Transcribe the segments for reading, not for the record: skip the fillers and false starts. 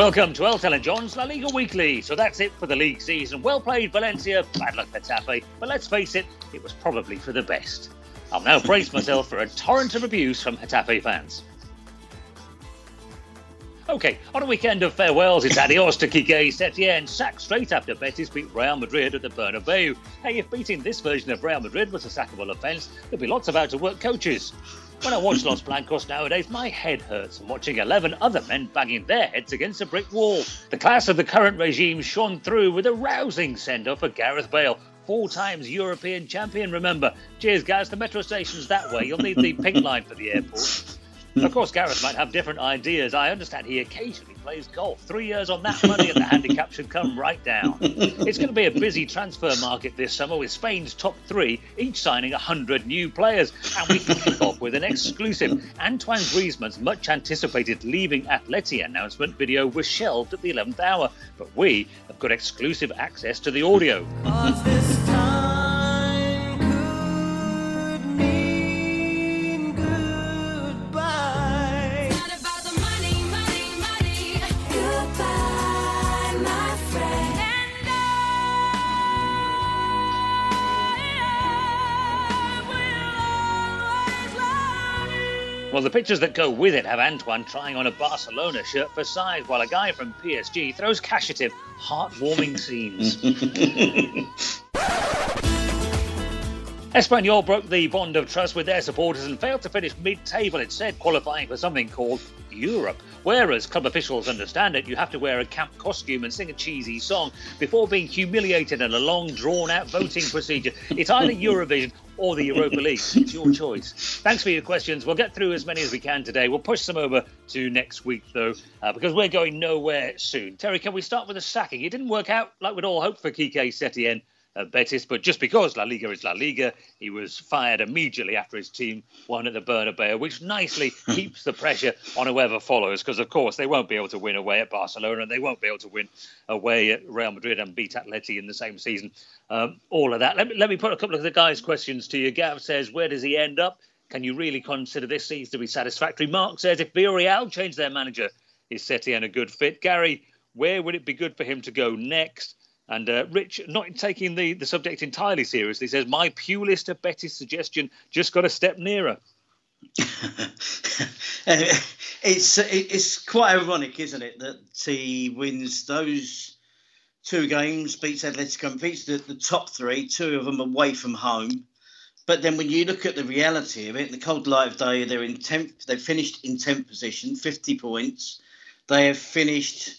Welcome to Elton and John's La Liga Weekly. So that's it for the league season. Well played, Valencia. Bad luck, Getafe. But let's face it, it was probably for the best. I'll now brace myself for a torrent of abuse from Getafe fans. OK, on a weekend of farewells, it's adios to Quique Setién, sacked straight after Betis beat Real Madrid at the Bernabeu. Hey, if beating this version of Real Madrid was a sackable offence, there'd be lots of out-of-work coaches. When I watch Los Blancos nowadays, my head hurts from watching 11 other men banging their heads against a brick wall. The class of the current regime shone through with a rousing send-off for Gareth Bale. 4 times European champion, remember. Cheers, guys. The metro station's that way. You'll need the pink line for the airport. Of course, Gareth might have different ideas. I understand he occasionally plays golf. 3 years on that money and the handicap should come right down. It's going to be a busy transfer market this summer with Spain's top 3 each signing 100 new players. And we can kick off with an exclusive. Antoine Griezmann's much anticipated leaving Atleti announcement video was shelved at the 11th hour. But we have got exclusive access to the audio. Well, the pictures that go with it have Antoine trying on a Barcelona shirt for size, while a guy from PSG throws cash at him. Heartwarming scenes. Espanyol broke the bond of trust with their supporters and failed to finish mid-table, it said, qualifying for something called Europe. Whereas club officials understand it, you have to wear a camp costume and sing a cheesy song before being humiliated in a long, drawn-out voting procedure. It's either Eurovision or the Europa League. It's your choice. Thanks for your questions. We'll get through as many as we can today. We'll push some over to next week, though, because we're going nowhere soon. Terry, can we start with the sacking? It didn't work out like we'd all hoped for Quique Setién at Betis, but just because La Liga is La Liga, he was fired immediately after his team won at the Bernabeu, which nicely keeps the pressure on whoever follows, because, of course, they won't be able to win away at Barcelona, and they won't be able to win away at Real Madrid and beat Atleti in the same season. All of that. Let me put a couple of the guys' questions to you. Gav says, where does he end up? Can you really consider this season to be satisfactory? Mark says, if Villarreal change their manager, is Setién a good fit? Gary, where would it be good for him to go next? And Rich, not taking the subject entirely seriously, says, my Pulis to Betis suggestion just got a step nearer. It's quite ironic, isn't it, that he wins those 2 games, beats Atletico, beats the top 3, 2 of them away from home. But then when you look at the reality of it, in the cold light of day, they've finished in 10th position, 50 points. They have finished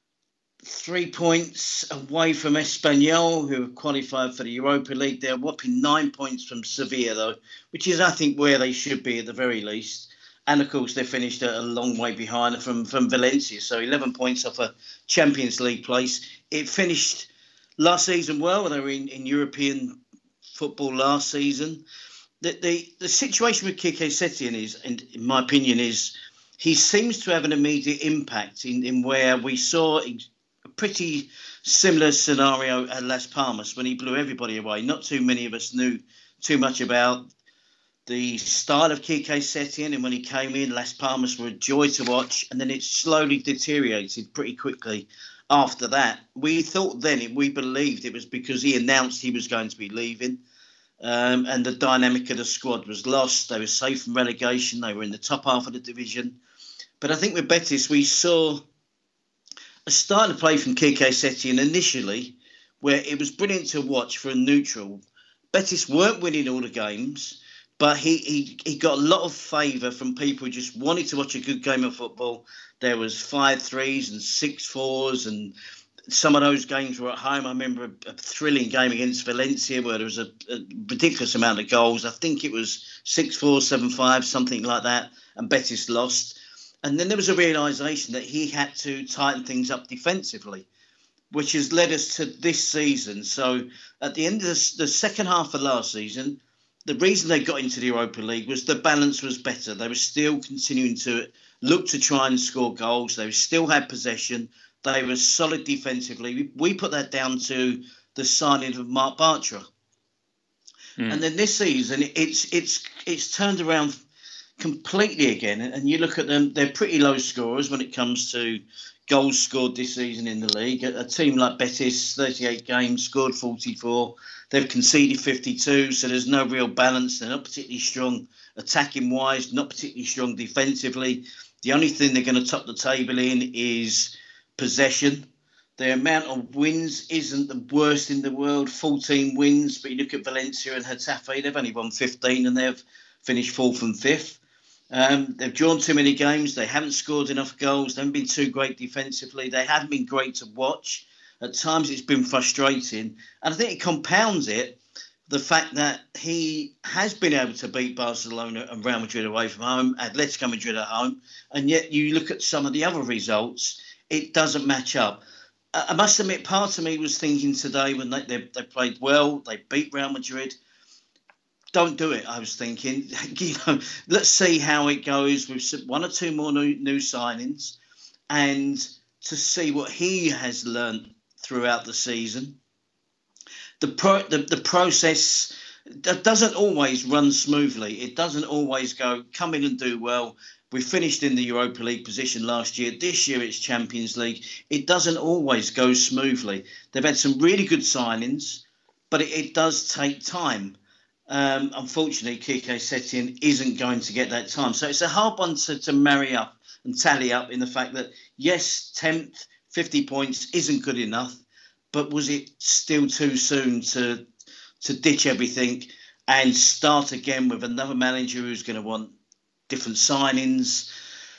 3 points away from Espanyol, who have qualified for the Europa League. They're whopping 9 points from Sevilla, though, which is, I think, where they should be at the very least. And, of course, they finished a long way behind from Valencia, so 11 points off a Champions League place. It finished last season well. They were in European football last season. The situation with Quique Setién is, in my opinion, is he seems to have an immediate impact in where we saw a pretty similar scenario at Las Palmas when he blew everybody away. Not too many of us knew too much about the style of Quique Setién, and when he came in, Las Palmas were a joy to watch, and then it slowly deteriorated pretty quickly after that. We believed it was because he announced he was going to be leaving, and the dynamic of the squad was lost. They were safe from relegation. They were in the top half of the division. But I think with Betis, we saw a style of play from Quique Setién initially where it was brilliant to watch for a neutral. Betis weren't winning all the games, but he got a lot of favour from people who just wanted to watch a good game of football. There was 5-3s and 6-4s, and some of those games were at home. I remember a thrilling game against Valencia where there was a ridiculous amount of goals. I think it was 6-4, 7-5, something like that, and Betis lost. And then there was a realisation that he had to tighten things up defensively, which has led us to this season. So at the end of the second half of last season, the reason they got into the Europa League was the balance was better. They were still continuing to look to try and score goals. They still had possession. They were solid defensively. We put that down to the signing of Marc Bartra. And then this season, it's turned around completely again. And you look at them, they're pretty low scorers when it comes to goals scored this season in the league. A team like Betis, 38 games, scored 44. They've conceded 52, so there's no real balance. They're not particularly strong attacking-wise, not particularly strong defensively. The only thing they're going to top the table in is possession. The amount of wins isn't the worst in the world, 14 wins, but you look at Valencia and Getafe, they've only won 15 and they've finished 4th and 5th. They've drawn too many games. They haven't scored enough goals. They haven't been too great defensively. They haven't been great to watch. At times it's been frustrating. And I think it compounds it, the fact that he has been able to beat Barcelona and Real Madrid away from home, Atletico Madrid at home, and yet you look at some of the other results, it doesn't match up. I must admit, part of me was thinking today when they played well, they beat Real Madrid. Don't do it, I was thinking. Let's see how it goes with 1 or 2 more new signings and to see what he has learnt throughout the season. The process doesn't always run smoothly. It doesn't always go, come in and do well. We finished in the Europa League position last year. This year it's Champions League. It doesn't always go smoothly. They've had some really good signings, but it does take time. Unfortunately, Quique Setien isn't going to get that time. So it's a hard one to marry up and tally up in the fact that, yes, 10th, 50 points isn't good enough, but was it still too soon to ditch everything and start again with another manager who's going to want different signings,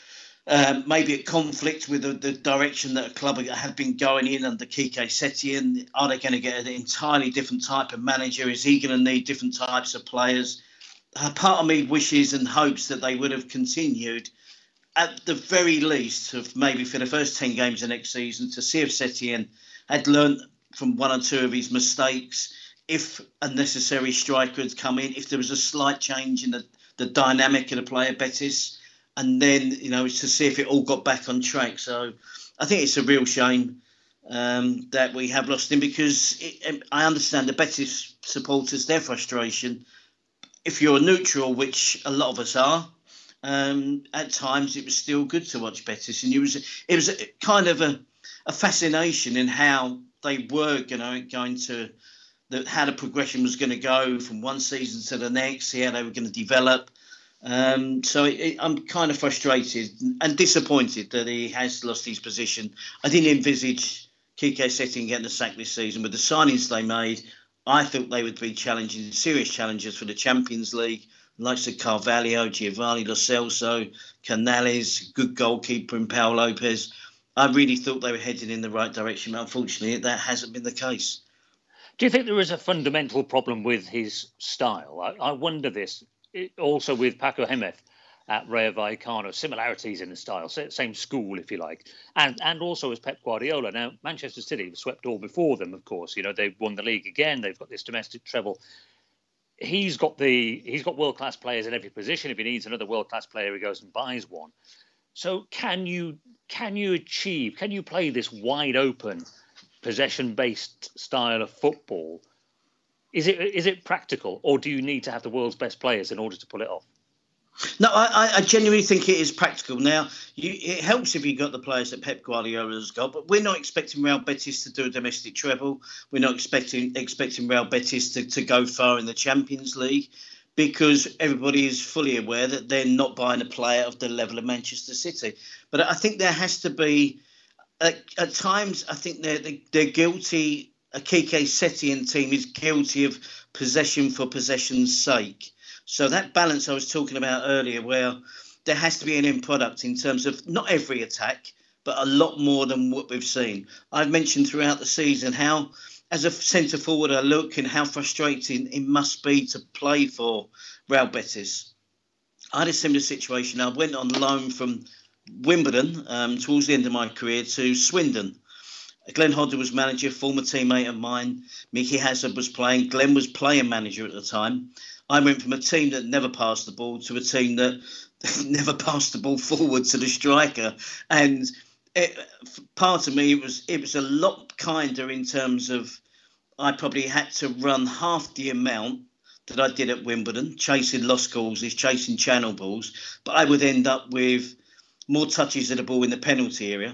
maybe at conflict with the direction that a club have been going in under Quique Setien? Are they going to get an entirely different type of manager? Is he going to need different types of players? Part of me wishes and hopes that they would have continued at the very least of maybe for the first 10 games of next season to see if Setien had learnt from 1 or 2 of his mistakes, if a necessary striker had come in, if there was a slight change in the dynamic of the player Betis, and then, to see if it all got back on track. So I think it's a real shame that we have lost him, because I understand the Betis supporters, their frustration. If you're neutral, which a lot of us are, at times it was still good to watch Betis, and it was a kind of a fascination in how they were going to how the progression was going to go from one season to the next, see how they were going to develop. So I'm kind of frustrated and disappointed that he has lost his position. I didn't envisage Quique Setien getting the sack this season. With the signings they made, I thought they would be serious challengers for the Champions League, likes of Carvalho, Giovanni Lo Celso, Canales, good goalkeeper in Pau Lopez. I really thought they were heading in the right direction, but unfortunately that hasn't been the case. Do you think there is a fundamental problem with his style? I wonder this also with Paco Gémez at Rayo Vallecano, similarities in the style, same school, if you like, and also as Pep Guardiola. Now, Manchester City have swept all before them, of course. They've won the league again. They've got this domestic treble. He's got world-class players in every position. If he needs another world-class player, he goes and buys one. So can you play this wide-open, possession-based style of football? Is it practical, or do you need to have the world's best players in order to pull it off? No, I genuinely think it is practical. Now, it helps if you've got the players that Pep Guardiola has got, but we're not expecting Real Betis to do a domestic treble. We're not expecting Real Betis to go far in the Champions League, because everybody is fully aware that they're not buying a player of the level of Manchester City. But I think there has to be, at times, I think they're guilty. A Quique Setien team is guilty of possession for possession's sake. So that balance I was talking about earlier, where there has to be an end product in terms of not every attack, but a lot more than what we've seen. I've mentioned throughout the season how, as a centre forward, I look and how frustrating it must be to play for Real Betis. I had a similar situation. I went on loan from Wimbledon towards the end of my career to Swindon. Glenn Hodder was manager, former teammate of mine. Mickey Hazard was playing. Glenn was player manager at the time. I went from a team that never passed the ball to a team that never passed the ball forward to the striker. And part of me, it was a lot kinder in terms of I probably had to run half the amount that I did at Wimbledon, chasing lost causes, chasing channel balls. But I would end up with more touches of the ball in the penalty area.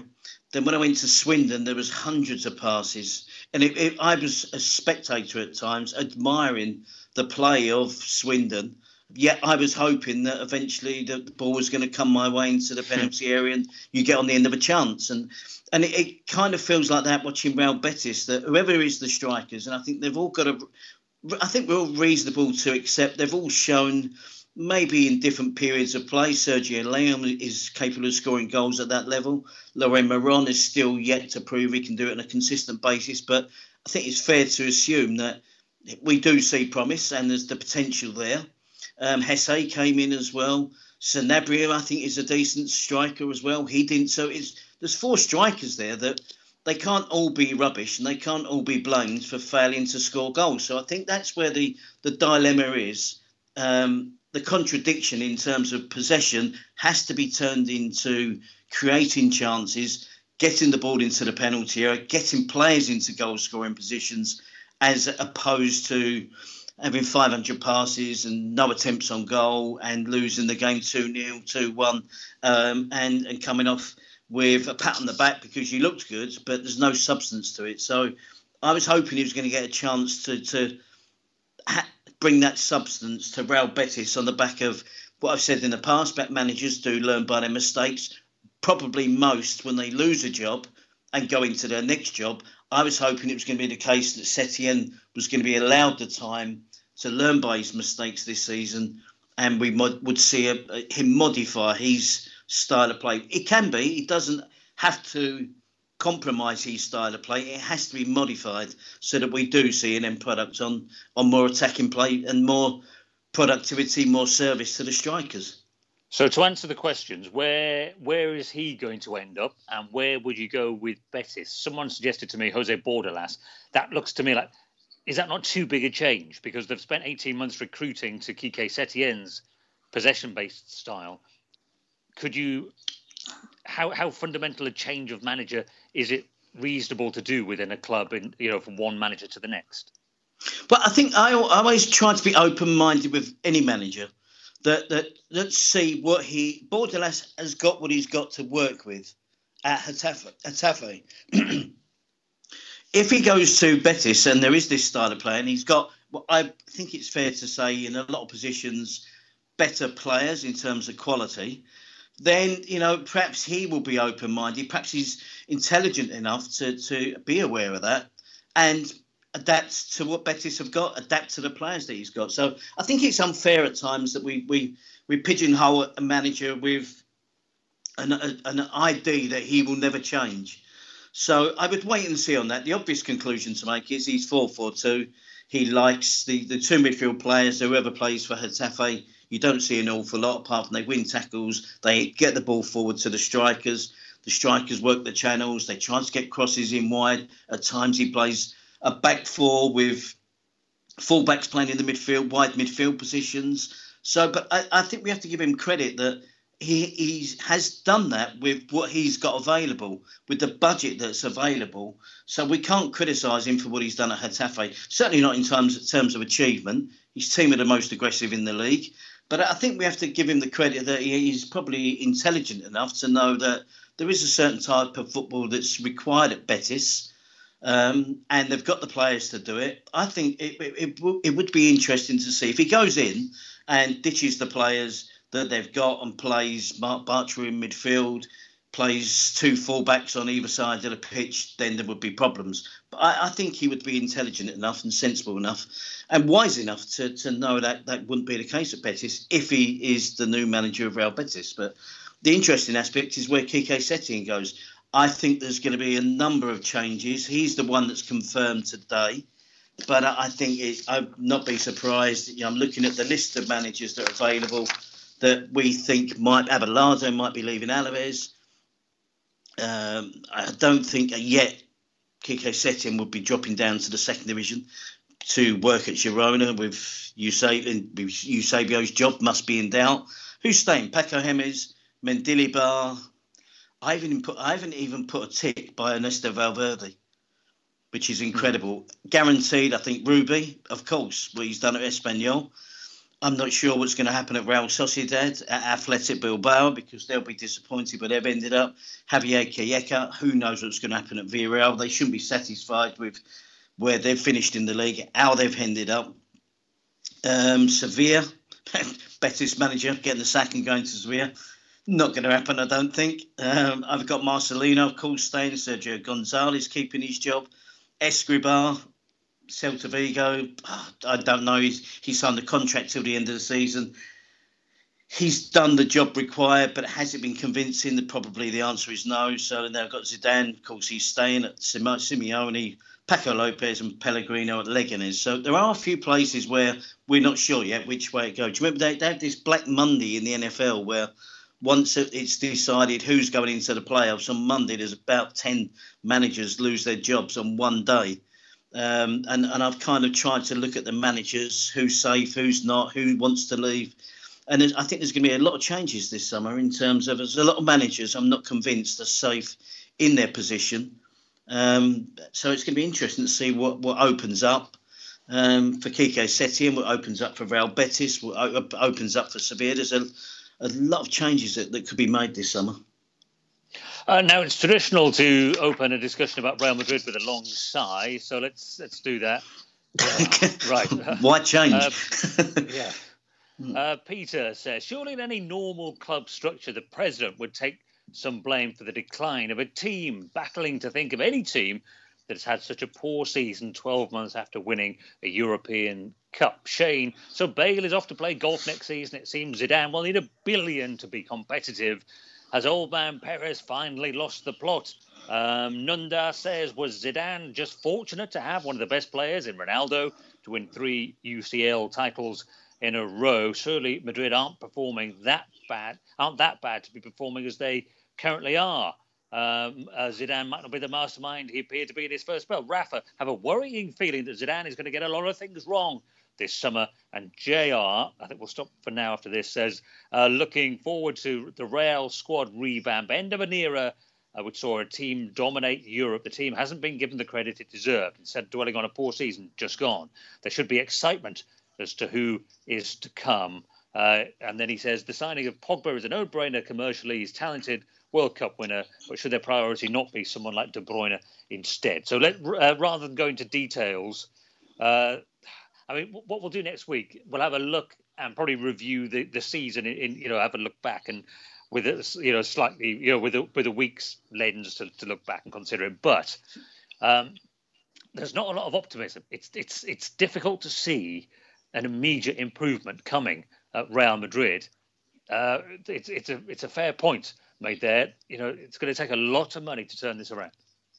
Then when I went to Swindon, there was hundreds of passes. And I was a spectator at times, admiring the play of Swindon. Yet I was hoping that eventually the ball was going to come my way into the penalty area and you get on the end of a chance. And it kind of feels like that watching Real Betis, that whoever is the strikers, and I think they've all got I think we're all reasonable to accept they've all shown, maybe in different periods of play. Sergio Leon is capable of scoring goals at that level. Lorraine Moron is still yet to prove he can do it on a consistent basis. But I think it's fair to assume that we do see promise and there's the potential there. Hesse came in as well. Sanabria, I think, is a decent striker as well. He didn't. So there's 4 strikers there that they can't all be rubbish and they can't all be blamed for failing to score goals. So I think that's where the dilemma is. The contradiction in terms of possession has to be turned into creating chances, getting the ball into the penalty area, getting players into goal-scoring positions, as opposed to having 500 passes and no attempts on goal and losing the game 2-0, 2-1, and coming off with a pat on the back because you looked good, but there's no substance to it. So I was hoping he was going to get a chance to bring that substance to Real Betis on the back of what I've said in the past about managers do learn by their mistakes, probably most when they lose a job and go into their next job. I was hoping it was going to be the case that Setien was going to be allowed the time to learn by his mistakes this season, and we would see him modify his style of play. It can be. It doesn't have to compromise his style of play. It has to be modified so that we do see an end product on more attacking play and more productivity, more service to the strikers. So to answer the questions, where is he going to end up and where would you go with Betis? Someone suggested to me Jose Bordalas. That looks to me like, is that not too big a change? Because they've spent 18 months recruiting to Quique Setien's possession-based style. Could you... How fundamental a change of manager is it reasonable to do within a club, from one manager to the next? But I think I always try to be open-minded with any manager. That let's see what Bordalas has got, what he's got to work with at Getafe. If he goes to Betis and there is this style of play, and he's got, well, I think it's fair to say, in a lot of positions, better players in terms of quality, then, perhaps he will be open-minded. Perhaps he's intelligent enough to be aware of that and adapt to what Betis have got, adapt to the players that he's got. So I think it's unfair at times that we pigeonhole a manager with an ID that he will never change. So I would wait and see on that. The obvious conclusion to make is he's 4-4-2. He likes the 2 midfield players, whoever plays for Getafe. You don't see an awful lot apart from they win tackles. They get the ball forward to the strikers. The strikers work the channels. They try to get crosses in wide. At times he plays a back 4 with fullbacks playing in the midfield, wide midfield positions. So, but I think we have to give him credit that he has done that with what he's got available, with the budget that's available. So we can't criticise him for what he's done at Getafe. Certainly not in terms of achievement. His team are the most aggressive in the league. But I think we have to give him the credit that he's probably intelligent enough to know that there is a certain type of football that's required at Betis. And they've got the players to do it. I think it would be interesting to see if he goes in and ditches the players that they've got and plays Mark Bartra in midfield, plays 2 fullbacks on either side of the pitch, then there would be problems. But I think he would be intelligent enough and sensible enough and wise enough to know that that wouldn't be the case at Betis if he is the new manager of Real Betis. But the interesting aspect is where Quique Setien goes. I think there's going to be a number of changes. He's the one that's confirmed today. But I think I'd not be surprised. I'm looking at the list of managers that are available that we think might have Abelardo might be leaving Alaves. I don't think yet Quique Setien would be dropping down to the second division to work at Girona with Eusebio's job must be in doubt. Who's staying? Paco Gemes, Mendilibar. I haven't even put a tick by Ernesto Valverde, which is incredible. Guaranteed, I think Rubi, of course, what he's done at Espanyol. I'm not sure what's going to happen at Real Sociedad, at Athletic Bilbao, because they'll be disappointed where they've ended up. Javier Calleja, who knows what's going to happen at Villarreal. They shouldn't be satisfied with where they've finished in the league, how they've ended up. Sevilla, Betis manager, getting the sack and going to Sevilla. Not going to happen, I don't think. I've got Marcelino, of course, staying. Sergio Gonzalez keeping his job. Escribá, Celta Vigo, I don't know. He signed the contract till the end of the season. He's done the job required, but has it been convincing? Probably the answer is no. So now I've got Zidane, of course, he's staying at Simeone, Paco Lopez and Pellegrino at Leganés. So there are a few places where we're not sure yet which way it goes. Do you remember they have this Black Monday in the NFL where once it's decided who's going into the playoffs, on Monday there's about 10 managers lose their jobs on one day. And I've kind of tried to look at the managers, who's safe, who's not, who wants to leave. And I think there's going to be a lot of changes this summer in terms of there's a lot of managers I'm not convinced are safe in their position. So it's going to be interesting to see what opens up for Quique Setien, what opens up for Real Betis, what opens up for Sevilla. There's a lot of changes that could be made this summer. Now it's traditional to open a discussion about Real Madrid with a long sigh, so let's do that. Right. Why change? Peter says, surely in any normal club structure, the president would take some blame for the decline of a team, battling to think of any team that has had such a poor season 12 months after winning a European Cup. Shane, so Bale is off to play golf next season. It seems Zidane will need $1 billion to be competitive. Has old man Perez finally lost the plot? Nunda says, was Zidane just fortunate to have one of the best players in Ronaldo to win 3 UCL titles in a row? Surely Madrid aren't that bad to be performing as they currently are. Zidane might not be the mastermind he appeared to be in his first spell. Rafa, have a worrying feeling that Zidane is going to get a lot of things wrong this summer. And JR, I think we'll stop for now after this, says, looking forward to the Real squad revamp, end of an era which saw a team dominate Europe. The team hasn't been given the credit it deserved. Instead of dwelling on a poor season just gone, there should be excitement as to who is to come. And then he says, the signing of Pogba is a no-brainer commercially. He's talented, World Cup winner, but should their priority not be someone like De Bruyne instead? So rather than go into details, what we'll do next week, we'll have a look and probably review the season have a look back and with a slightly with a week's lens to look back and consider it. But there's not a lot of optimism. It's difficult to see an immediate improvement coming at Real Madrid. It's a fair point made there. It's going to take a lot of money to turn this around.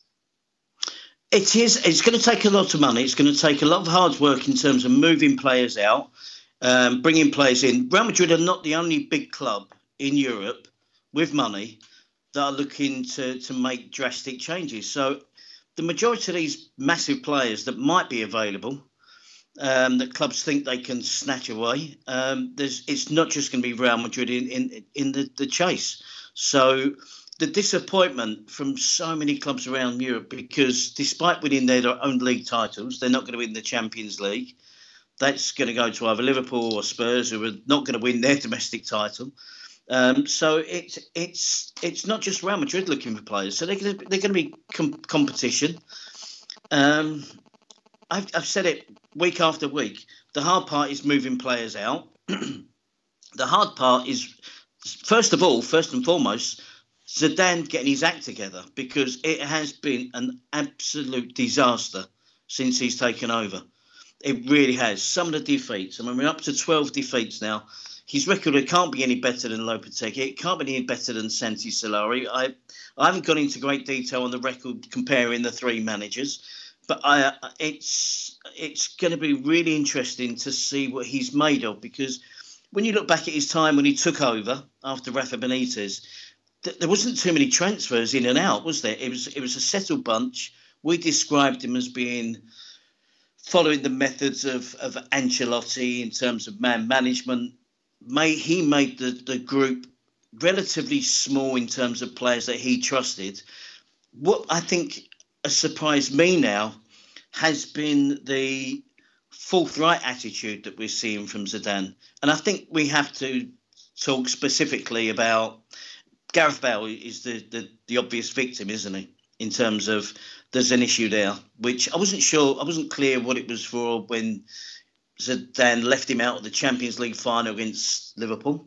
It is. It's going to take a lot of money. It's going to take a lot of hard work in terms of moving players out, bringing players in. Real Madrid are not the only big club in Europe with money that are looking to make drastic changes. So the majority of these massive players that might be available, that clubs think they can snatch away, it's not just going to be Real Madrid in the chase. So the disappointment from so many clubs around Europe, because despite winning their own league titles, they're not going to win the Champions League. That's going to go to either Liverpool or Spurs, who are not going to win their domestic title. So it's not just Real Madrid looking for players. So they're going to be competition. I've said it week after week. The hard part is moving players out. The hard part is, first and foremost, Zidane getting his act together, because it has been an absolute disaster since he's taken over. It really has. Some of the defeats, we're up to 12 defeats now. His record, it can't be any better than Lopetegui. It can't be any better than Santi Solari. I haven't gone into great detail on the record comparing the 3 managers, but it's going to be really interesting to see what he's made of, because when you look back at his time when he took over after Rafa Benitez, there wasn't too many transfers in and out, was there? It was a settled bunch. We described him as being following the methods of Ancelotti in terms of man management. He made the group relatively small in terms of players that he trusted. What I think has surprised me now has been the forthright attitude that we're seeing from Zidane. And I think we have to talk specifically about Gareth Bale is the obvious victim, isn't he? In terms of there's an issue there, which I wasn't clear what it was for when Zidane left him out of the Champions League final against Liverpool.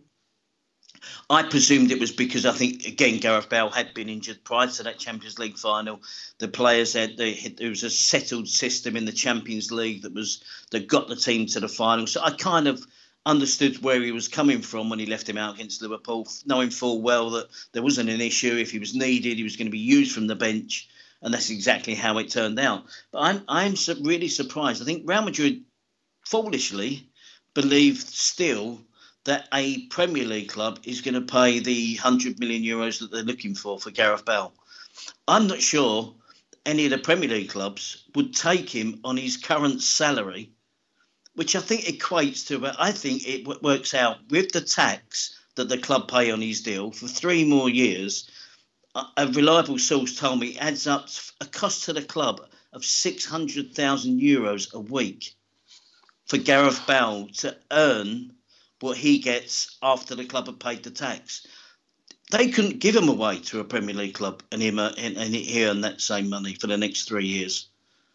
I presumed it was because I think, again, Gareth Bale had been injured prior to that Champions League final. The players there was a settled system in the Champions League that got the team to the final. So I kind of understood where he was coming from when he left him out against Liverpool, knowing full well that there wasn't an issue. If he was needed, he was going to be used from the bench. And that's exactly how it turned out. But I'm really surprised. I think Real Madrid foolishly believed still that a Premier League club is going to pay the 100 million euros that they're looking for Gareth Bale. I'm not sure any of the Premier League clubs would take him on his current salary, which I think equates to about, I think it works out with the tax that the club pay on his deal for 3 more years. A reliable source told me it adds up a cost to the club of 600,000 euros a week for Gareth Bale to earn what he gets after the club have paid the tax. They couldn't give him away to a Premier League club and he earn that same money for the next 3 years.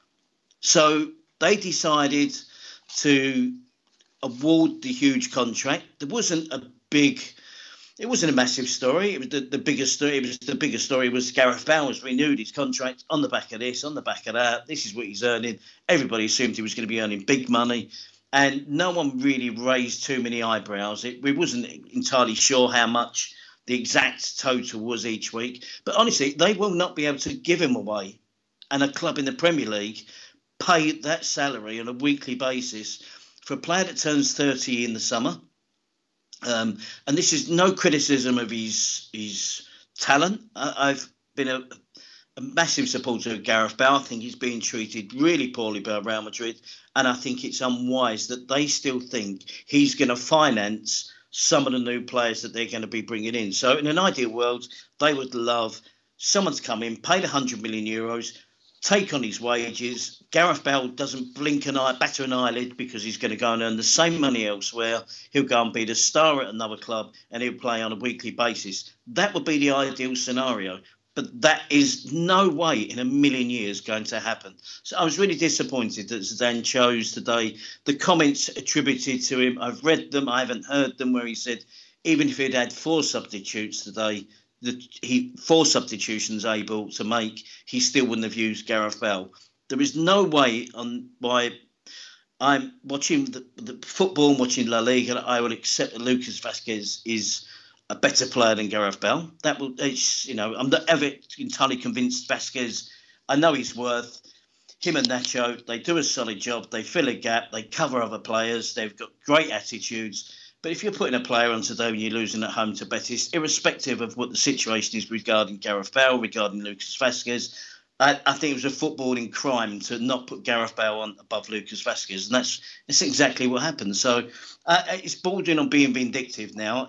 So they decided to award the huge contract. It wasn't a massive story. It was the biggest story. The biggest story was Gareth Bale has renewed his contract on the back of this, on the back of that. This is what he's earning. Everybody assumed he was going to be earning big money. And no one really raised too many eyebrows. We wasn't entirely sure how much the exact total was each week. But honestly, they will not be able to give him away. And a club in the Premier League pay that salary on a weekly basis for a player that turns 30 in the summer. And this is no criticism of his talent. I've been a massive supporter of Gareth Bale. I think he's being treated really poorly by Real Madrid. And I think it's unwise that they still think he's going to finance some of the new players that they're going to be bringing in. So in an ideal world, they would love someone to come in, pay the 100 million euros, take on his wages. Gareth Bale doesn't batter an eyelid because he's going to go and earn the same money elsewhere. He'll go and be the star at another club and he'll play on a weekly basis. That would be the ideal scenario. But that is no way in a million years going to happen. So I was really disappointed that Zidane chose today. The comments attributed to him, I've read them, I haven't heard them, where he said even if he'd had 4 substitutes today, 4 substitutions able to make, he still wouldn't have used Gareth Bale. There is no way on why I'm watching the football and watching La Liga, I will accept that Lucas Vazquez is a better player than Gareth Bale. I'm not ever entirely convinced Vazquez. I know he's worth. Him and Nacho, they do a solid job. They fill a gap. They cover other players. They've got great attitudes. But if you're putting a player on today when you're losing at home to Betis, irrespective of what the situation is regarding Gareth Bale, regarding Lucas Vazquez, I think it was a footballing crime to not put Gareth Bale on above Lucas Vazquez, and that's exactly what happened. So it's bordering on being vindictive now.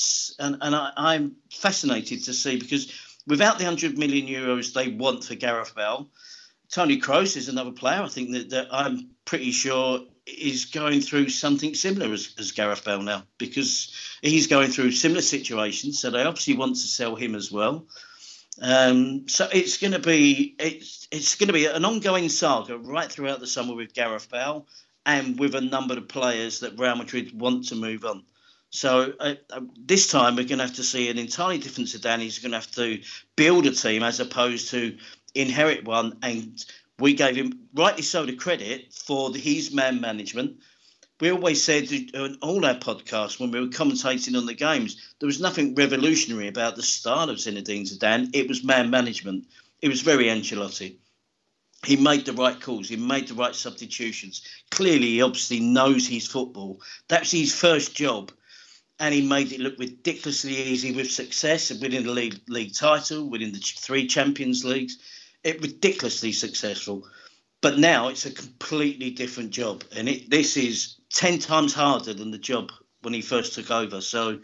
I'm fascinated to see, because without the 100 million euros they want for Gareth Bale, Toni Kroos is another player. I think that I'm pretty sure is going through something similar as Gareth Bale now, because he's going through similar situations. So they obviously want to sell him as well. So it's going to be an ongoing saga right throughout the summer with Gareth Bale and with a number of players that Real Madrid want to move on. So this time we're going to have to see an entirely different Zidane. He's going to have to build a team as opposed to inherit one. And we gave him, rightly so, the credit for his man management. We always said in all our podcasts when we were commentating on the games, there was nothing revolutionary about the start of Zinedine Zidane. It was man management. It was very Ancelotti. He made the right calls. He made the right substitutions. Clearly, he obviously knows his football. That's his first job. And he made it look ridiculously easy with success, winning the league title, winning the 3 Champions Leagues. Ridiculously successful. But now it's a completely different job. And this is 10 times harder than the job when he first took over. So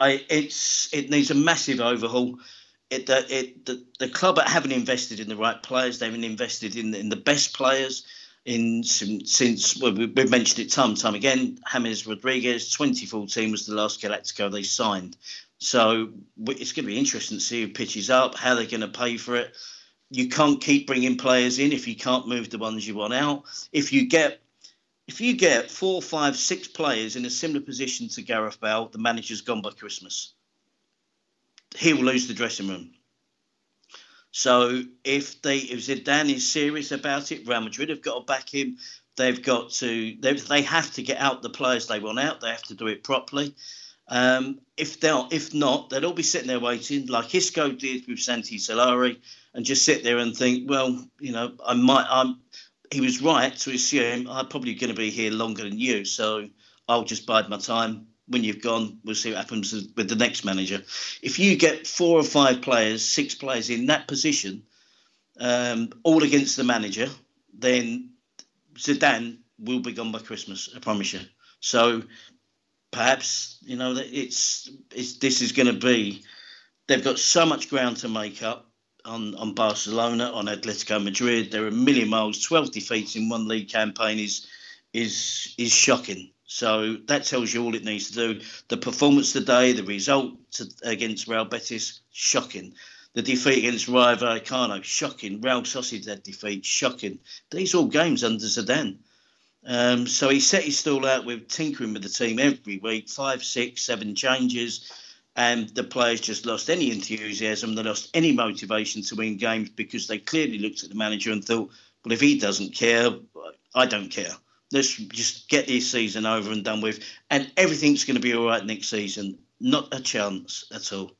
it needs a massive overhaul. The club haven't invested in the right players. They haven't invested in the best players. since we've mentioned it time and time again. James Rodriguez, 2014 was the last Galactico they signed. So it's going to be interesting to see who pitches up, how they're going to pay for it. You can't keep bringing players in if you can't move the ones you want out. If you get 4, 5, 6 players in a similar position to Gareth Bale, the manager's gone by Christmas. He will lose the dressing room. So if Zidane is serious about it, Real Madrid have got to back him. They have to get out the players they want out. They have to do it properly. If not, they'll all be sitting there waiting, like Isco did with Santi Solari, and just sit there and think, well, he was right to assume I'm probably going to be here longer than you, so I'll just bide my time. When you've gone, we'll see what happens with the next manager. If you get 4 or 5 players, 6 players in that position, all against the manager, then Zidane will be gone by Christmas, I promise you. So perhaps, this is going to be, they've got so much ground to make up on Barcelona, on Atletico Madrid. They're a million miles. 12 defeats in one league campaign is shocking. So that tells you all it needs to do. The performance today, the result against Real Betis, shocking. The defeat against Rayo Vallecano, shocking. Real Sociedad defeat, shocking. These are all games under Zidane. So he set his stall out with tinkering with the team every week, 5, 6, 7 changes, and the players just lost any enthusiasm. They lost any motivation to win games because they clearly looked at the manager and thought, well, if he doesn't care, I don't care. Let's just get this season over and done with, and everything's going to be all right next season. Not a chance at all.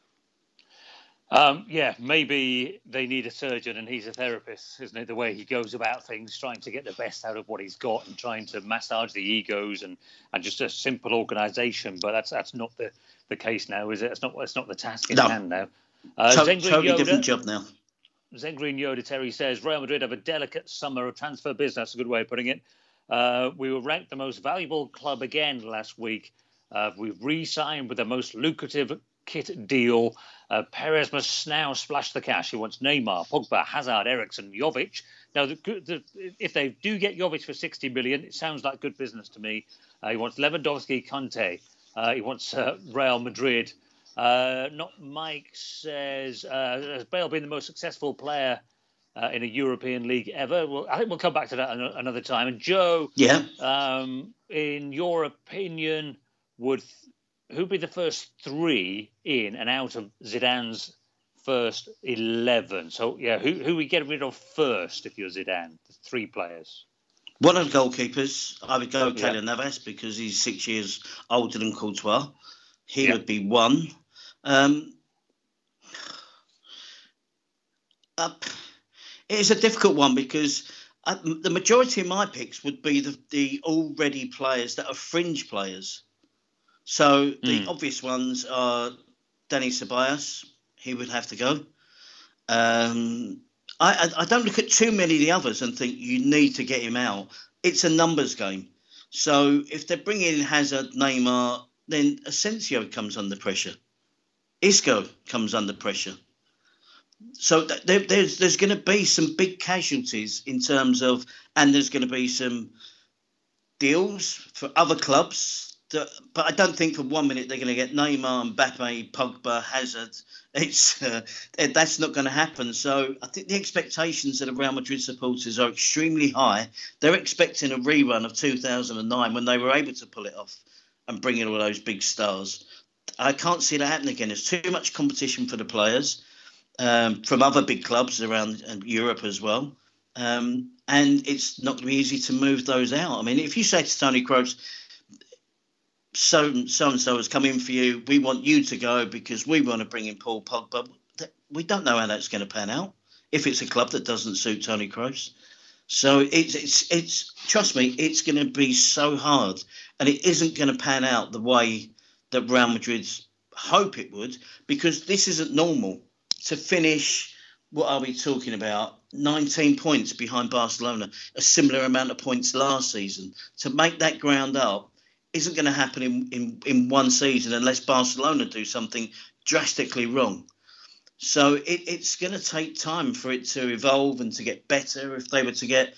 Maybe they need a surgeon and he's a therapist, isn't it? The way he goes about things, trying to get the best out of what he's got and trying to massage the egos and just a simple organisation. But that's not the case now, is it? It's not the task in hand now. Totally different job now. Zengreen Yoda Terry says, Real Madrid have a delicate summer of transfer business, a good way of putting it. We were ranked the most valuable club again last week. We've re-signed with the most lucrative kit deal. Perez must now splash the cash. He wants Neymar, Pogba, Hazard, Eriksen, Jovic. Now, if they do get Jovic for 60 million, it sounds like good business to me. He wants Lewandowski, Conte. He wants Real Madrid. Not Mike says, has Bale been the most successful player in a European league ever? Well, I think we'll come back to that another time. And Joe, in your opinion, who'd be the first 3 in and out of Zidane's first 11? So, who we get rid of first if you're Zidane? The 3 players. One of the goalkeepers, I would go with Keylor Navas because he's 6 years older than Courtois. He would be one. It's a difficult one because the majority of my picks would be the already players that are fringe players. So the obvious ones are Dani Ceballos. He would have to go. I don't look at too many of the others and think you need to get him out. It's a numbers game. So if they're bringing in Hazard, Neymar, then Asensio comes under pressure. Isco comes under pressure. So there's going to be some big casualties in terms of, and there's going to be some deals for other clubs. But I don't think for 1 minute they're going to get Neymar, Mbappe, Pogba, Hazard. That's not going to happen. So I think the expectations of the Real Madrid supporters are extremely high. They're expecting a rerun of 2009 when they were able to pull it off and bring in all those big stars. I can't see that happening again. There's too much competition for the players from other big clubs around Europe as well. And it's not going to be easy to move those out. I mean, if you say to Tony Kroos, so-and-so has come in for you, we want you to go because we want to bring in Paul Pogba, we don't know how that's going to pan out if it's a club that doesn't suit Tony Kroos. So it's trust me, it's going to be so hard, and it isn't going to pan out the way that Real Madrid hope it would, because this isn't normal. To finish, what are we talking about? 19 points behind Barcelona, a similar amount of points last season. To make that ground up isn't going to happen in one season unless Barcelona do something drastically wrong. So it's going to take time for it to evolve and to get better. If they were to get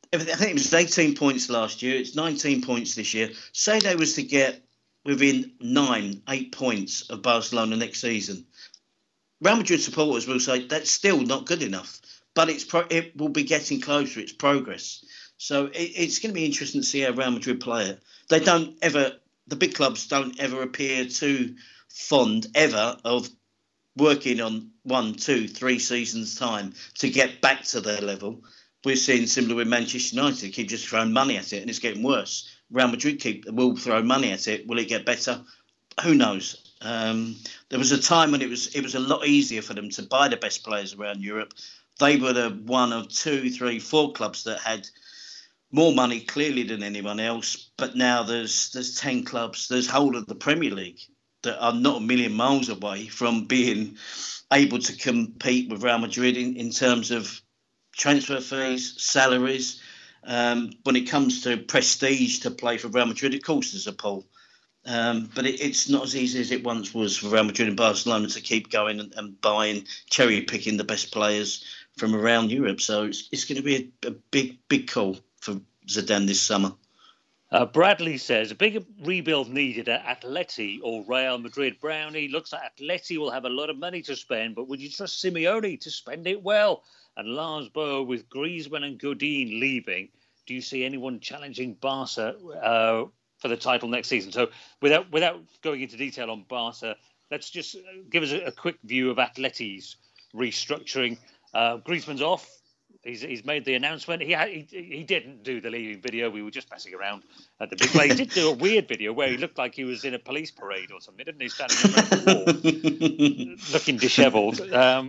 I think it was 18 points last year. It's 19 points this year. Say they was to get within 8 points of Barcelona next season. Real Madrid supporters will say that's still not good enough, but it will be getting closer. It's progress. So it's going to be interesting to see how Real Madrid play it. The big clubs don't ever appear too fond ever of working on 1, 2, 3 seasons' time to get back to their level. We're seeing similar with Manchester United. Keep just throwing money at it, and it's getting worse. Real Madrid will throw money at it. Will it get better? Who knows? There was a time when it was a lot easier for them to buy the best players around Europe. They were the 1 of 2, 3, 4 clubs that had more money clearly than anyone else. But now there's 10 clubs. There's whole of the Premier League that are not a million miles away from being able to compete with Real Madrid in terms of transfer fees, salaries. When it comes to prestige to play for Real Madrid, of course there's a pull. But it's not as easy as it once was for Real Madrid and Barcelona to keep going and buying, cherry-picking the best players from around Europe. So it's going to be a big call for Zidane this summer. Bradley says, a big rebuild needed at Atleti or Real Madrid. Brownie looks like Atleti will have a lot of money to spend, but would you trust Simeone to spend it well? And Lars Boer, with Griezmann and Godin leaving, do you see anyone challenging Barca for the title next season? So without going into detail on Barca, let's just give us a quick view of Atleti's restructuring. Griezmann's off. He's made the announcement. He didn't do the leaving video. We were just messing around at the big play. He did do a weird video where he looked like he was in a police parade or something, didn't he? Standing in front of the wall, looking dishevelled.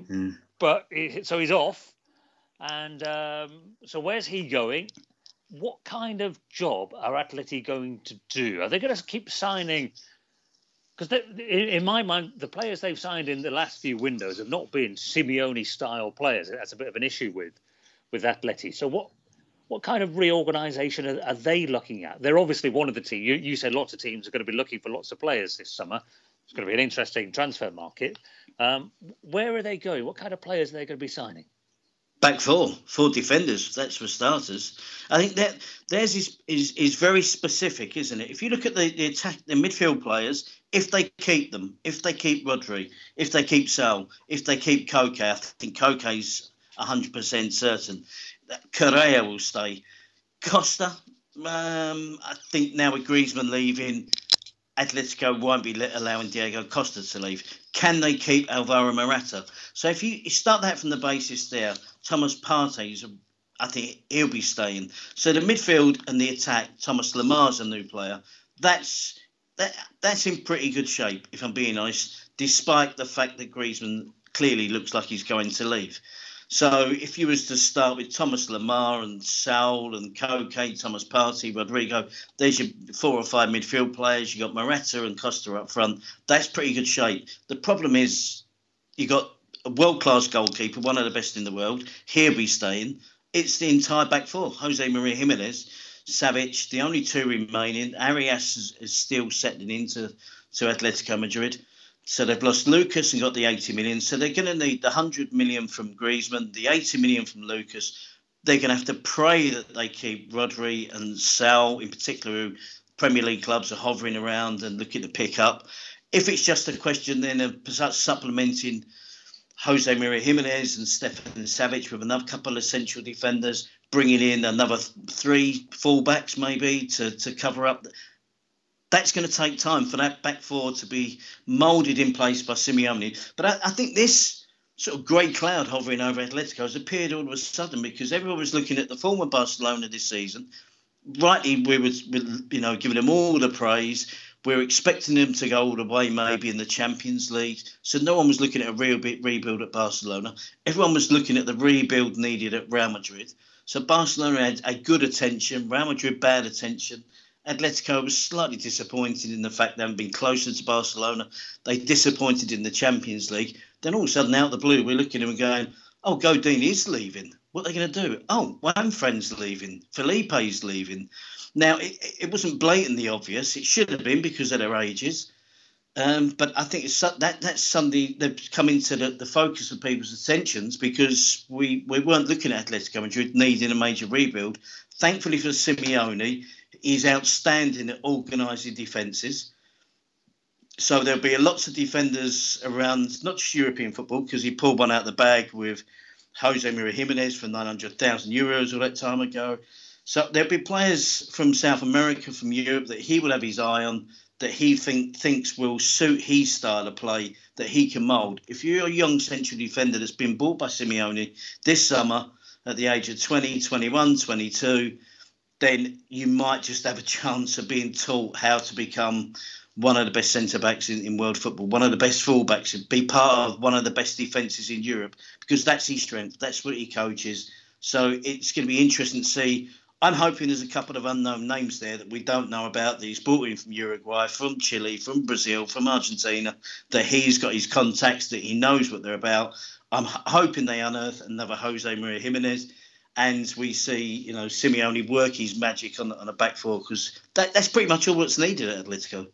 So he's off. And so where's he going? What kind of job are Atleti going to do? Are they going to keep signing? Because in my mind, the players they've signed in the last few windows have not been Simeone-style players. That's a bit of an issue with Atleti. So what kind of reorganisation are they looking at? They're obviously one of the teams. You said lots of teams are going to be looking for lots of players this summer. It's going to be an interesting transfer market. Where are they going? What kind of players are they going to be signing? Back four defenders. That's for starters. I think that theirs is very specific, isn't it? If you look at the midfield players, if they keep them, if they keep Rodri, if they keep Sal, if they keep Koke, I think Koke's 100% certain that Correa will stay. Costa, I think now with Griezmann leaving, Atletico won't be allowing Diego Costa to leave. Can they keep Alvaro Morata? So if you start that from the basis there, Thomas Partey, I think he'll be staying. So the midfield and the attack, Thomas Lamar's a new player. That's in pretty good shape, if I'm being honest, despite the fact that Griezmann clearly looks like he's going to leave. So if you was to start with Thomas Lamar and Saul and Koke, Thomas Partey, Rodrigo, there's your 4 or 5 midfield players. You got Morata and Costa up front. That's pretty good shape. The problem is you got a world-class goalkeeper, one of the best in the world. He'll be staying. It's the entire back four. Jose Maria Jimenez, Savic, the only 2 remaining. Arias is still settling into Atletico Madrid. So they've lost Lucas and got the 80 million. So they're going to need the 100 million from Griezmann, the 80 million from Lucas. They're going to have to pray that they keep Rodri and Sal, in particular, who Premier League clubs are hovering around and looking to pick up. If it's just a question then of supplementing Jose Maria Jimenez and Stefan Savic with another couple of central defenders, bringing in another 3 fullbacks maybe to cover up. That's going to take time for that back four to be moulded in place by Simeone. But I think this sort of grey cloud hovering over Atletico has appeared all of a sudden because everyone was looking at the form of Barcelona this season. Rightly, we were giving them all the praise. We're expecting them to go all the way maybe in the Champions League. So no one was looking at a real big rebuild at Barcelona. Everyone was looking at the rebuild needed at Real Madrid. So Barcelona had a good attention, Real Madrid bad attention. Atletico was slightly disappointed in the fact they haven't been closer to Barcelona. They disappointed in the Champions League. Then all of a sudden, out of the blue, we're looking at them and going, oh, Godin is leaving. What are they going to do? Oh, Juanfran's leaving. Felipe's leaving. Now, it wasn't blatantly obvious. It should have been because of their ages. But I think that's something that's come into the focus of people's attentions because we weren't looking at Atletico Madrid needing a major rebuild. Thankfully for Simeone, he's outstanding at organising defences. So there'll be lots of defenders around, not just European football, because he pulled one out of the bag with Jose Maria Jimenez for €900,000 all that time ago. So there'll be players from South America, from Europe, that he will have his eye on, that he thinks will suit his style of play, that he can mould. If you're a young central defender that's been bought by Simeone this summer at the age of 20, 21, 22, then you might just have a chance of being taught how to become one of the best centre-backs in world football, one of the best full-backs, be part of one of the best defences in Europe, because that's his strength. That's what he coaches. So it's going to be interesting to see. I'm hoping there's a couple of unknown names there that we don't know about, that he's brought in from Uruguay, from Chile, from Brazil, from Argentina, that he's got his contacts, that he knows what they're about. I'm hoping they unearth another Jose Maria Jimenez, and we see, Simeone work his magic on a back four, because that's pretty much all that's needed at Atletico.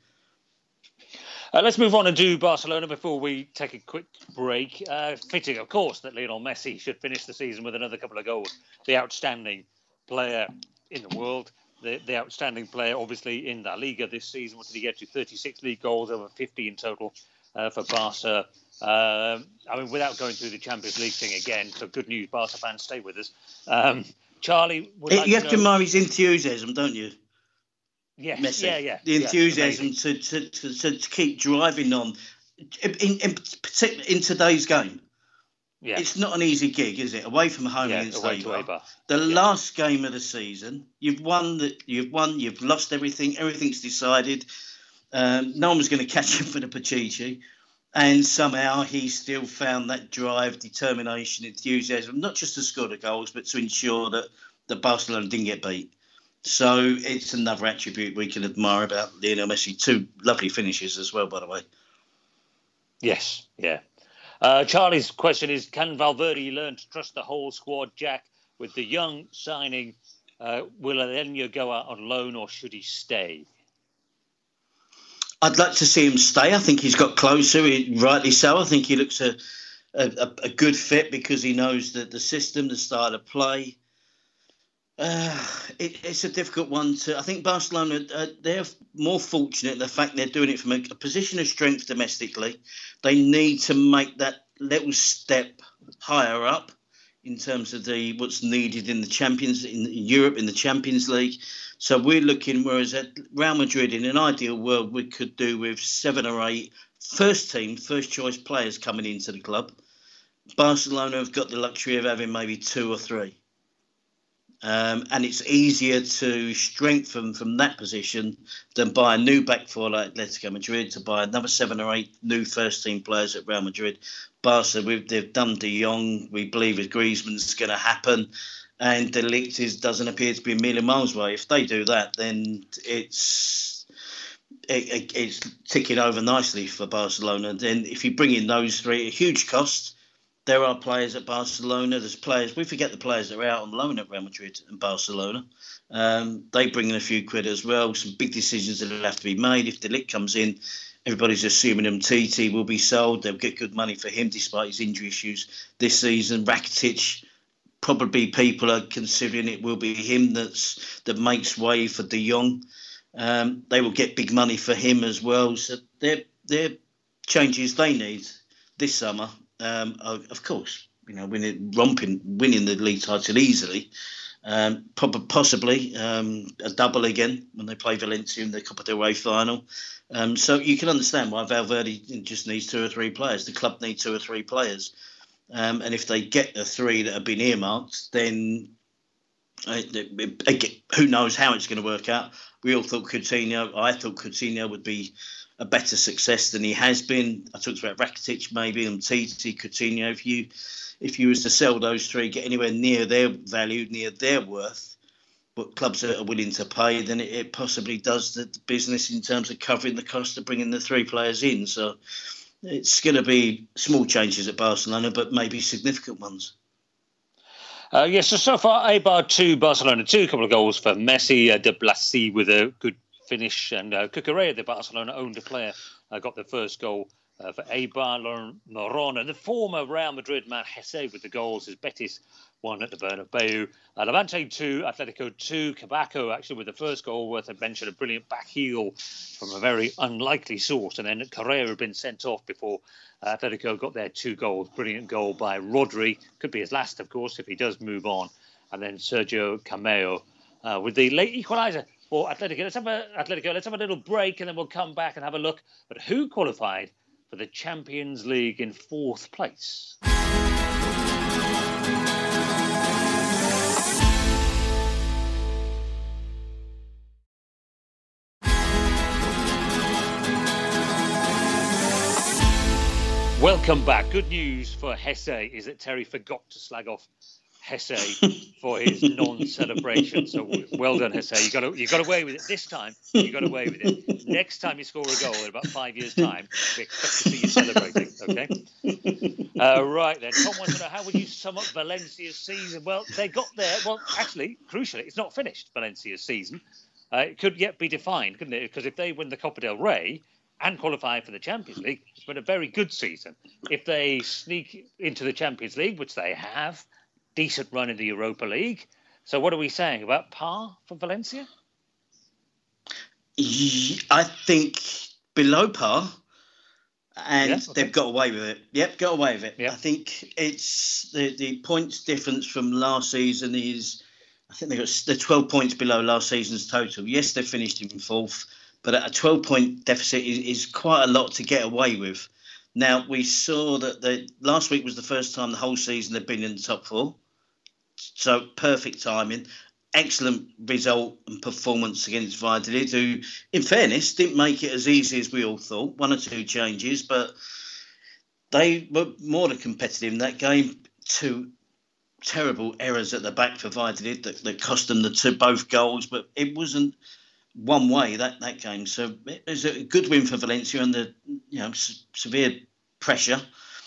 Let's move on and do Barcelona before we take a quick break. Fitting, of course, that Lionel Messi should finish the season with another couple of goals. The outstanding player in the world, the outstanding player, obviously, in La Liga this season. What did he get to? 36 league goals, over 50 in total for Barca. Without going through the Champions League thing again, so good news, Barca fans, stay with us. Charlie, you have to admire his enthusiasm, don't you? Yes, Messi. Yeah. The enthusiasm to keep driving on, in particular in today's game. Yeah. It's not an easy gig, is it? Away from home against Eibar. The last game of the season, you've won, you've lost everything, everything's decided. No one was going to catch him for the Pachichi. And somehow he still found that drive, determination, enthusiasm, not just to score the goals, but to ensure that Barcelona didn't get beat. So it's another attribute we can admire about Lionel Messi. Two lovely finishes as well, by the way. Yes, yeah. Charlie's question is, can Valverde learn to trust the whole squad, Jack? With the young signing, will Aleñá go out on loan or should he stay? I'd like to see him stay. I think he's got closer, rightly so. I think he looks a good fit because he knows the system, the style of play. It's a difficult one to. I think Barcelona, they're more fortunate in the fact they're doing it from a position of strength domestically. They need to make that little step higher up in terms of what's needed in the Champions in Europe in the Champions League. So we're looking, whereas at Real Madrid, in an ideal world, we could do with 7 or 8 first choice players coming into the club. Barcelona have got the luxury of having maybe 2 or 3. And it's easier to strengthen from that position than buy a new back four like Atletico Madrid, to buy another 7 or 8 new first-team players at Real Madrid. Barca, they've done De Jong. We believe with Griezmann's going to happen. And De Ligt doesn't appear to be a million miles away. If they do that, then it's ticking over nicely for Barcelona. Then if you bring in those 3, a huge cost. There are players at Barcelona. There's players. We forget the players that are out on loan at Real Madrid and Barcelona. They bring in a few quid as well. Some big decisions that will have to be made. If De Ligt comes in, everybody's assuming Umtiti will be sold. They'll get good money for him despite his injury issues this season. Rakitic, probably people are considering it will be him that makes way for De Jong. They will get big money for him as well. So they're changes they need this summer. Of course, winning the league title easily, possibly a double again when they play Valencia in the Copa del Rey final. So you can understand why Valverde just needs 2 or 3 players. The club needs 2 or 3 players, and if they get the 3 that have been earmarked, then who knows how it's going to work out. We all thought I thought Coutinho would be a better success than he has been. I talked about Rakitic, maybe, and Umtiti, Coutinho. If you was to sell those 3, get anywhere near their value, near their worth, what clubs are willing to pay, then it possibly does the business in terms of covering the cost of bringing the 3 players in. So it's going to be small changes at Barcelona, but maybe significant ones. So far, Eibar 2, Barcelona 2, a couple of goals for Messi, De Blasi with a good finish, and Cucurella, the Barcelona-owned player, got the first goal for Eibar Morón. And the former Real Madrid man, Hesse, with the goals as Betis won at the Bernabeu. Levante 2, Atletico 2. Cabaco, actually, with the first goal, worth a mention, a brilliant back heel from a very unlikely source. And then Correa had been sent off before Atletico got their 2 goals. Brilliant goal by Rodri. Could be his last, of course, if he does move on. And then Sergio Cameo with the late equaliser for Atletico. Let's have a little break, and then we'll come back and have a look at who qualified for the Champions League in 4th place. Welcome back. Good news for Hesse is that Terry forgot to slag off Hesse for his non-celebration. So well done, Hesse. You got away with it this time. You got away with it. Next time you score a goal in about 5 years' time, we expect to see you celebrating. Okay. Right then. Tom wants to know, how would you sum up Valencia's season? Well, they got there. Well, actually, crucially, it's not finished. Valencia's season. It could yet be defined, couldn't it? Because if they win the Copa del Rey and qualify for the Champions League, it's been a very good season. If they sneak into the Champions League, which they have, decent run in the Europa League. So what are we saying about par for Valencia? I think below par, and they've got away with it. Yep, got away with it. Yep. I think it's the points difference from last season is, I think they're 12 points below last season's total. Yes, they finished in 4th, but a 12-point deficit is quite a lot to get away with. Now, we saw that last week was the first time the whole season they've been in the top 4. So perfect timing, excellent result and performance against Valladolid, who, in fairness, didn't make it as easy as we all thought. 1 or 2 changes, but they were more than competitive in that game. 2 terrible errors at the back for Valladolid that cost them both goals, but it wasn't one way that game. So it was a good win for Valencia under severe pressure.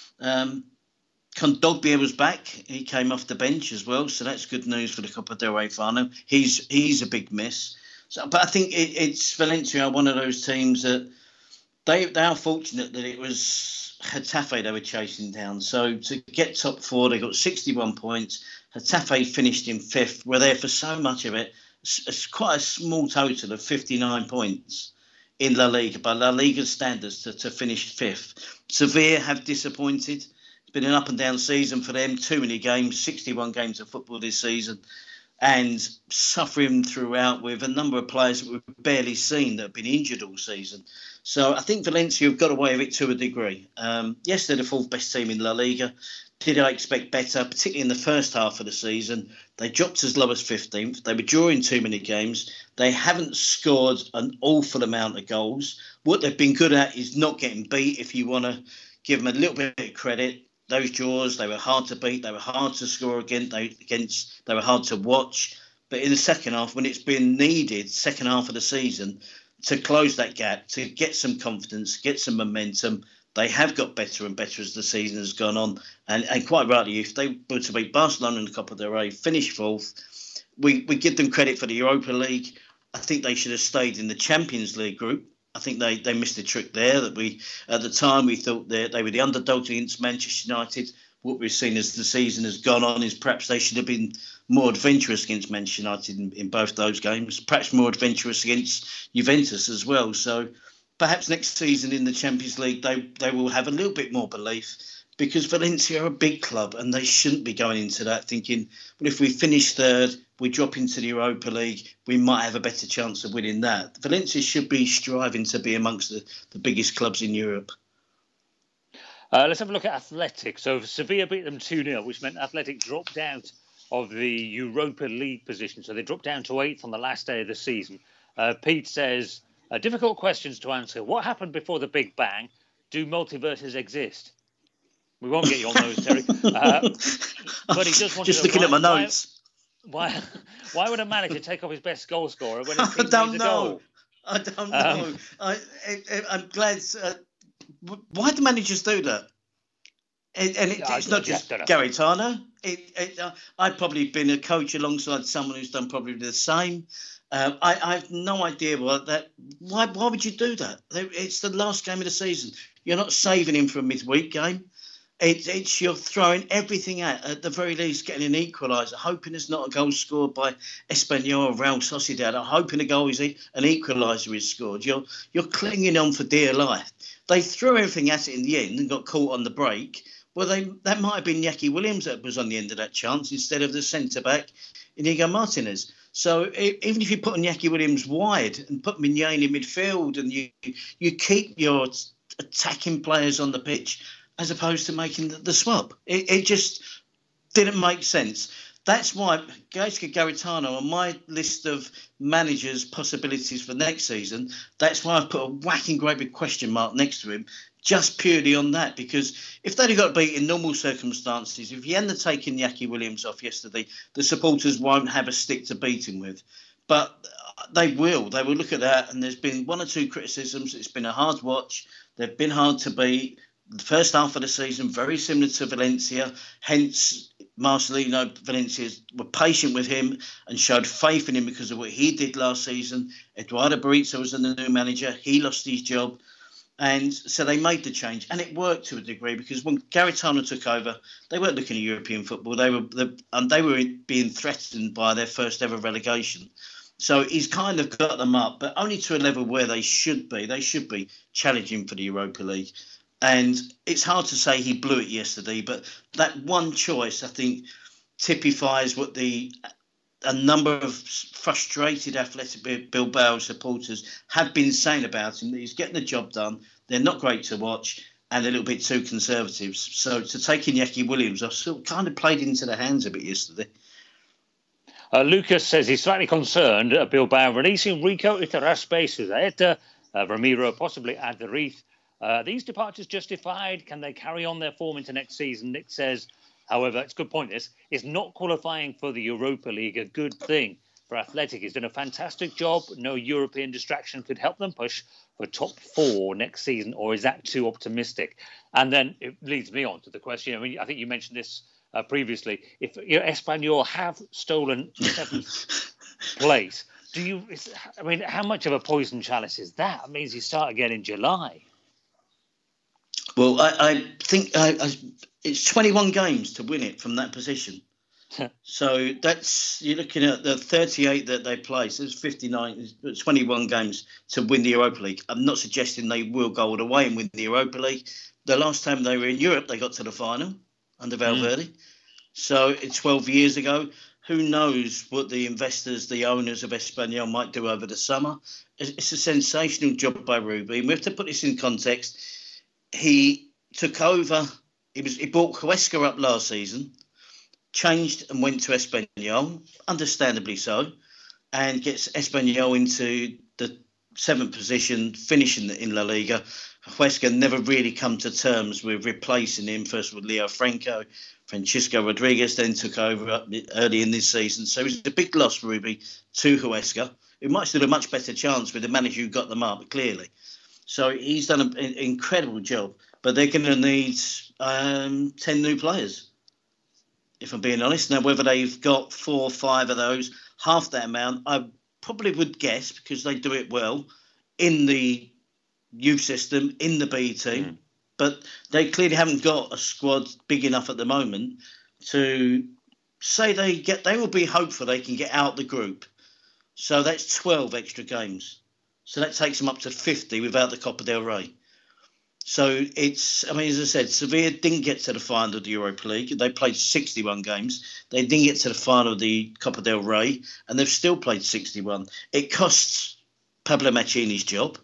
Kondogbia was back. He came off the bench as well, so that's good news for the Copa del Rey final. He's a big miss. So, but I think it's Valencia, one of those teams that they are fortunate that it was Getafe they were chasing down. So to get top 4, they got 61 points. Getafe finished in 5th. Were there for so much of it. It's quite a small total of 59 points in La Liga, by La Liga standards, to finish 5th. Sevilla have disappointed. It's been an up and down season for them. Too many games, 61 games of football this season, and suffering throughout with a number of players that we've barely seen that have been injured all season. So I think Valencia have got away with it to a degree. Yes, they're the 4th best team in La Liga. Did I expect better, particularly in the first half of the season? They dropped as low as 15th. They were drawing too many games. They haven't scored an awful amount of goals. What they've been good at is not getting beat, if you want to give them a little bit of credit. Those draws, they were hard to beat. They were hard to score against. They were hard to watch. But in the second half, when it's been needed, second half of the season, to close that gap, to get some confidence, get some momentum, they have got better and better as the season has gone on. And quite rightly, if they were to beat Barcelona in the Copa del Rey, finish 4th, we give them credit for the Europa League. I think they should have stayed in the Champions League group. I think they missed a trick there. That at the time we thought they were the underdogs against Manchester United. What we've seen as the season has gone on is perhaps they should have been more adventurous against Manchester United in both those games. Perhaps more adventurous against Juventus as well. So perhaps next season in the Champions League they will have a little bit more belief, because Valencia are a big club and they shouldn't be going into that thinking, well, if we finish 3rd, we drop into the Europa League, we might have a better chance of winning that. Valencia should be striving to be amongst the biggest clubs in Europe. Let's have a look at Athletic. So Sevilla beat them 2-0, which meant Athletic dropped out of the Europa League position. So they dropped down to 8th on the last day of the season. Pete says, difficult questions to answer. What happened before the Big Bang? Do multiverses exist? We won't get you on those, Terry. But he just wanted just looking at my notes. Why would a manager take off his best goal scorer when his team I don't needs know. a goal? I don't know. I'm glad. Why do managers do that? It's not just Garitano. I've probably been a coach alongside someone who's done probably the same. I have no idea why would you do that? It's the last game of the season. You're not saving him for a midweek game. It's you're throwing everything at the very least, getting an equaliser, hoping it's not a goal scored by Espanyol or Real Sociedad, or hoping a goal is an equaliser is scored. You're clinging on for dear life. They threw everything at it in the end and got caught on the break. Well, that might have been Iñaki Williams that was on the end of that chance instead of the centre back, Inigo Martinez. So even if you put Iñaki Williams wide and put Mignolet in midfield, and you keep your attacking players on the pitch, as opposed to making the swap. It just didn't make sense. That's why Gaizka Garitano, on my list of managers' possibilities for next season, that's why I've put a whacking great big question mark next to him, just purely on that. Because if they'd have got beat in normal circumstances, if he hadn't taken Iñaki Williams off yesterday, the supporters won't have a stick to beat him with. But they will. They will look at that, and there's been one or two criticisms. It's been a hard watch. They've been hard to beat. The first half of the season, very similar to Valencia. Hence, Marcelino, Valencia were patient with him and showed faith in him because of what he did last season. Eduardo Berizzo was the new manager. He lost his job. And so they made the change. And it worked to a degree, because when Garitano took over, they weren't looking at European football. They were being threatened by their first ever relegation. So he's kind of got them up, but only to a level where they should be. They should be challenging for the Europa League. And it's hard to say he blew it yesterday, but that one choice, I think, typifies what a number of frustrated Athletic Bilbao supporters have been saying about him, that he's getting the job done. They're not great to watch and a little bit too conservative. So to take Iñaki Williams, I sort of kind of played into their hands a bit yesterday. Lucas says he's slightly concerned at Bilbao releasing Rico Iturraspe, Suzaeta, Ramiro, possibly Aderiz. These departures justified? Can they carry on their form into next season? Nick says, however, it's a good point. Is not qualifying for the Europa League a good thing for Athletic? He's done a fantastic job. No European distraction could help them push for top 4 next season, or is that too optimistic? And then it leads me on to the question. I mean, I think you mentioned this previously. If Espanyol have stolen 7th place, how much of a poison chalice is that? It means you start again in July. Well, I think it's 21 games to win it from that position. So you're looking at the 38 that they play. So it's 59, 21 games to win the Europa League. I'm not suggesting they will go all the way and win the Europa League. The last time they were in Europe, they got to the final under Valverde. So it's 12 years ago. Who knows what the investors, the owners of Espanyol might do over the summer. It's a sensational job by Rubi. We have to put this in context. He took over. He brought Huesca up last season, changed and went to Espanyol, understandably so, and gets Espanyol into the 7th position, finishing in La Liga. Huesca never really come to terms with replacing him. First with Leo Franco, Francisco Rodriguez then took over early in this season. So it was a big loss for Rubi to Huesca. It might still have a much better chance with the manager who got them up, clearly. So he's done an incredible job, but they're going to need 10 new players, if I'm being honest. Now, whether they've got 4 or 5 of those, half that amount, I probably would guess, because they do it well in the youth system, in the B team, but they clearly haven't got a squad big enough at the moment to say they will be hopeful they can get out the group. So that's 12 extra games. So that takes them up to 50 without the Copa del Rey. So as I said, Sevilla didn't get to the final of the Europa League. They played 61 games. They didn't get to the final of the Copa del Rey, and they've still played 61. It costs Pablo Machini's job.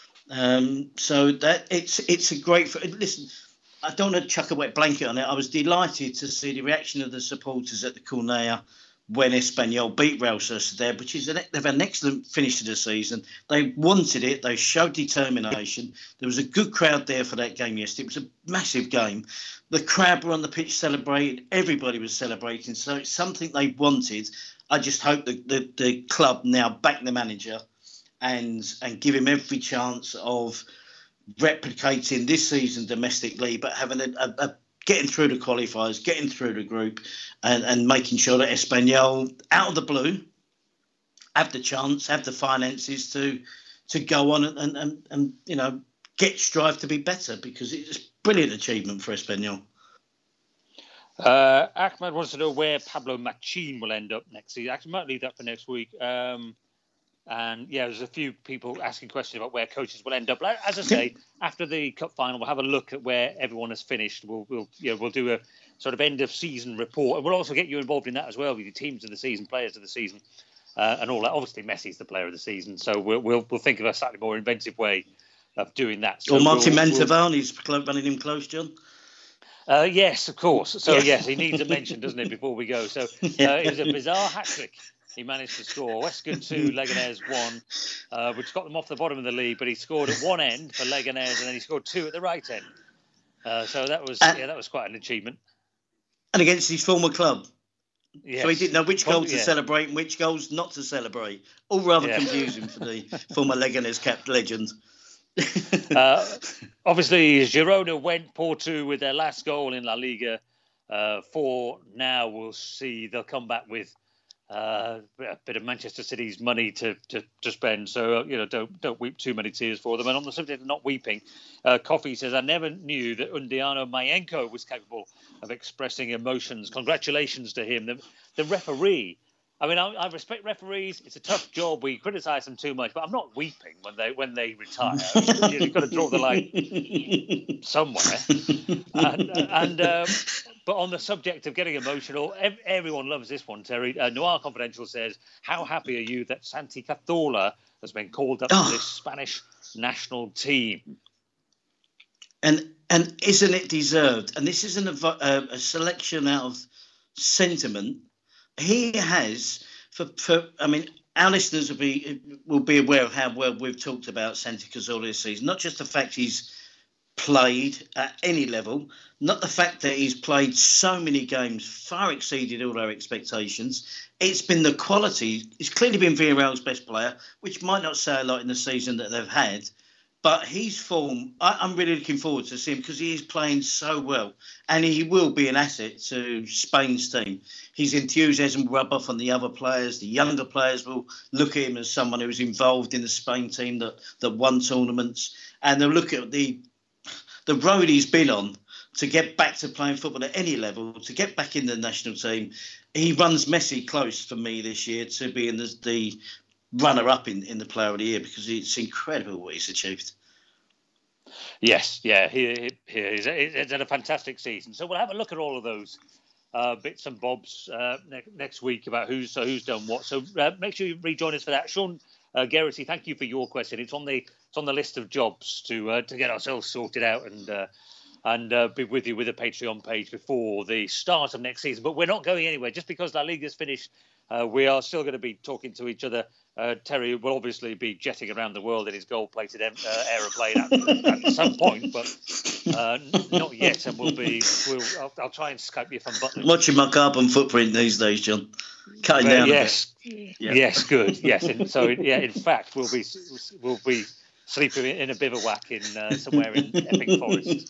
So that it's a great. Listen, I don't want to chuck a wet blanket on it. I was delighted to see the reaction of the supporters at the Cornellà when Espanyol beat Real Sociedad, which is they've had an excellent finish to the season. They wanted it. They showed determination. There was a good crowd there for that game yesterday. It was a massive game. The crowd were on the pitch celebrating. Everybody was celebrating. So it's something they wanted. I just hope that the club now back the manager and give him every chance of replicating this season domestically, but having a getting through the qualifiers, getting through the group, and making sure that Espanyol, out of the blue, have the chance, have the finances to go on and strive to be better, because it's a brilliant achievement for Espanyol. Ahmed wants to know where Pablo Machin will end up next season. Actually, might leave that for next week. And there's a few people asking questions about where coaches will end up. As I say, after the cup final, we'll have a look at where everyone has finished. We'll do a sort of end of season report, and we'll also get you involved in that as well, with your teams of the season, players of the season, and all that. Obviously, Messi's the player of the season, so we'll think of a slightly more inventive way of doing that. So Martin Mantovani's running him close, John. Yes, of course. So yes, he needs a mention, doesn't he, before we go? So it was a bizarre hat trick he managed to score. Western 2, Leganés 1, which got them off the bottom of the league. But he scored at one end for Leganés, and then he scored 2 at the right end. So that was quite an achievement. And against his former club. Yes. So he didn't know which goal to celebrate and which goals not to celebrate. All rather confusing for the former Leganés capped legend. Obviously, Girona went 4-2 with their last goal in La Liga. For now, we'll see. They'll come back with a bit of Manchester City's money to spend. So don't weep too many tears for them. And on the subject of not weeping, Coffee says, I never knew that Undiano Mayenko was capable of expressing emotions. Congratulations to him. The referee. I mean, I respect referees. It's a tough job. We criticise them too much, but I'm not weeping when they retire. You've got to draw the line somewhere. But on the subject of getting emotional, everyone loves this one, Terry. Noir Confidential says, how happy are you that Santi Cazorla has been called up to this Spanish national team? And isn't it deserved? And this isn't a selection out of sentiment. He has, our listeners will be aware of how well we've talked about Santi Cazorla this season. Not just the fact he's played at any level, not the fact that he's played so many games, far exceeded all our expectations. It's been the quality. He's clearly been Villarreal's best player, which might not say a lot in the season that they've had. But his form, I'm really looking forward to seeing him, because he is playing so well, and he will be an asset to Spain's team. His enthusiasm will rub off on the other players. The younger players will look at him as someone who was involved in the Spain team that won tournaments, and they'll look at the road he's been on to get back to playing football at any level, to get back in the national team. He runs Messi close for me this year to being the runner-up in the Player of the Year, because it's incredible what he's achieved. Yes, yeah, he's had a fantastic season. So we'll have a look at all of those bits and bobs next week about who's done what. So make sure you rejoin us for that. Sean Geraghty, thank you for your question. It's on the list of jobs to get ourselves sorted out and be with you with a Patreon page before the start of next season. But we're not going anywhere. Just because La Liga's finished, we are still going to be talking to each other. Terry will obviously be jetting around the world in his gold-plated aeroplane at some point, but not yet. And I'll try and Skype you from Butler. Watching my carbon footprint these days, John. Cutting down. Yes, yes, good. Yes, in fact, we'll be sleeping in a bivouac in somewhere in Epping Forest.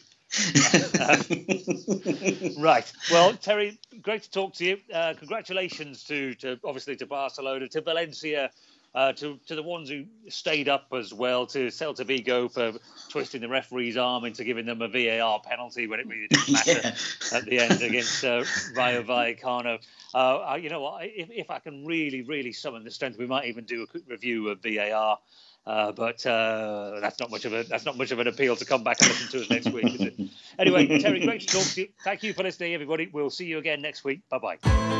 Right. Well, Terry, great to talk to you. Congratulations to obviously to Barcelona, to Valencia, to the ones who stayed up as well, to Celta Vigo for twisting the referee's arm into giving them a VAR penalty when it really didn't matter at the end against Rayo Vallecano. You know what? If I can really summon the strength, we might even do a quick review of VAR. But that's not much of an appeal to come back and listen to us next week, is it? Anyway, Terry, great to talk to you. Thank you for listening, everybody. We'll see you again next week. Bye-bye.